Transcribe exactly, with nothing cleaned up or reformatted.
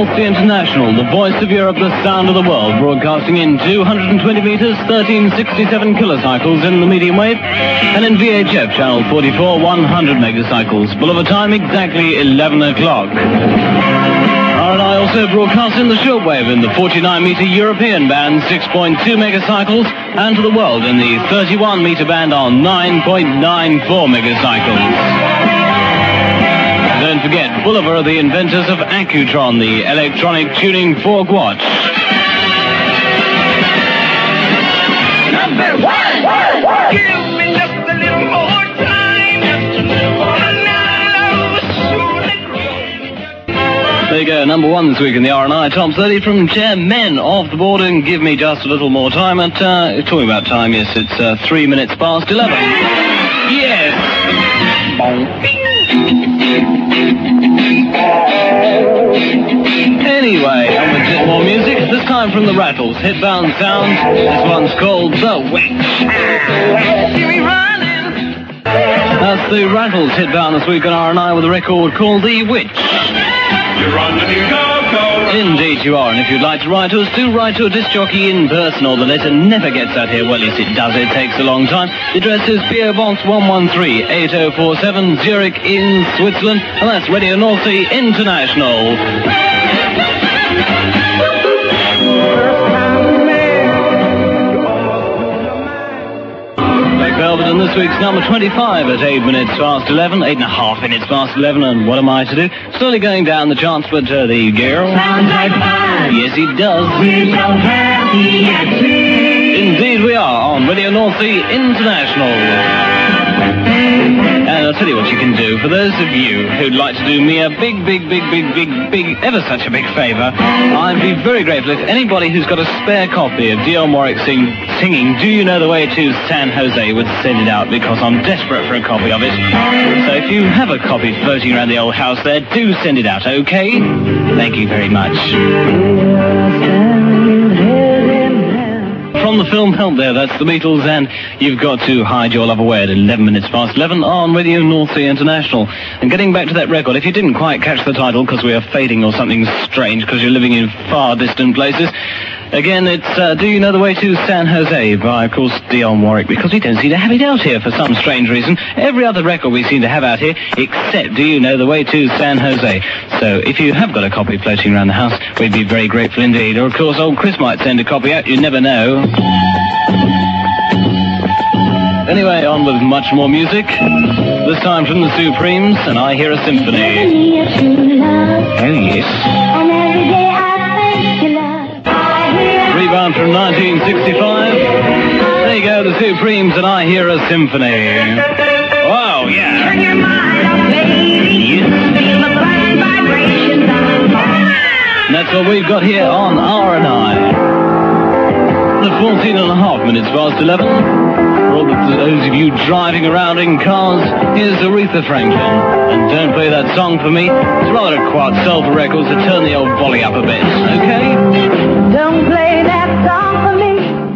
North Sea International, the voice of Europe, the sound of the world, broadcasting in two hundred twenty meters, thirteen sixty-seven kilocycles in the medium wave, and in V H F channel forty-four, one hundred megacycles. Bulova time exactly eleven o'clock. R N I also broadcasts in the shortwave in the forty-nine meter European band, six point two megacycles, and to the world in the thirty-one meter band on nine point nine four megacycles. Don't forget, Bulova are the inventors of Accutron, the electronic tuning fork watch. Number one! Give me just a little more time, just a little more now. There you go, number one this week in the R and I Top thirty from Chairmen off the board and Give Me Just a Little More Time. At, uh, talking about time, yes, it's uh, three minutes past eleven. Yes! Anyway, and with just more music, this time from the Rattles, Hitbound Sound. This one's called The Witch. That's the Rattles Hitbound this week on R and I with a record called The Witch. You're on the new go-go. Indeed you are, and if you'd like to write to us, do write to a disc jockey in person, or the letter never gets out here. Well, yes, it does. It takes a long time. The address is P O Box one one three, eight oh four seven, Zurich in Switzerland, and that's Radio North Sea International. Belvedere, this week's number twenty-five at eight minutes past eleven, eight and a half minutes past eleven, and what am I to do? Slowly going down the charts, but uh, there you go. Sounds like fun. Yes, it does. We're so happy at sea. Indeed we are on Radio North Sea International. And I'll tell you what you can do. For those of you who'd like to do me a big, big, big, big, big, big, ever such a big favour, I'd be very grateful if anybody who's got a spare copy of Dionne Warwick sing, singing Do You Know the Way to San Jose would send it out, because I'm desperate for a copy of it. So if you have a copy floating around the old house there, do send it out, okay? Thank you very much. From the film Help there, that's the Beatles, and You've Got to Hide Your Love Away at eleven minutes past eleven on Radio North Sea International. And getting back to that record, if you didn't quite catch the title because we are fading or something strange because you're living in far distant places, again, it's uh, Do You Know the Way to San Jose by, of course, Dionne Warwick, because we don't seem to have it out here for some strange reason. Every other record we seem to have out here except Do You Know the Way to San Jose. So if you have got a copy floating around the house, we'd be very grateful indeed. Or, of course, old Chris might send a copy out. You never know. Anyway, on with much more music. This time from the Supremes, and I Hear a Symphony. Oh, yes. Rebound from nineteen sixty-five. There you go, the Supremes, and I Hear a Symphony. Wow, yeah. Turn your mind up, baby. Feel the bright vibrations of And that's what we've got here on R and I. At fourteen and a half minutes past eleven. For all of those of you driving around in cars, here's Aretha Franklin. And don't play that song for me. It's rather a quiet sell for records, so turn the old volley up a bit, okay? Don't play that song for me.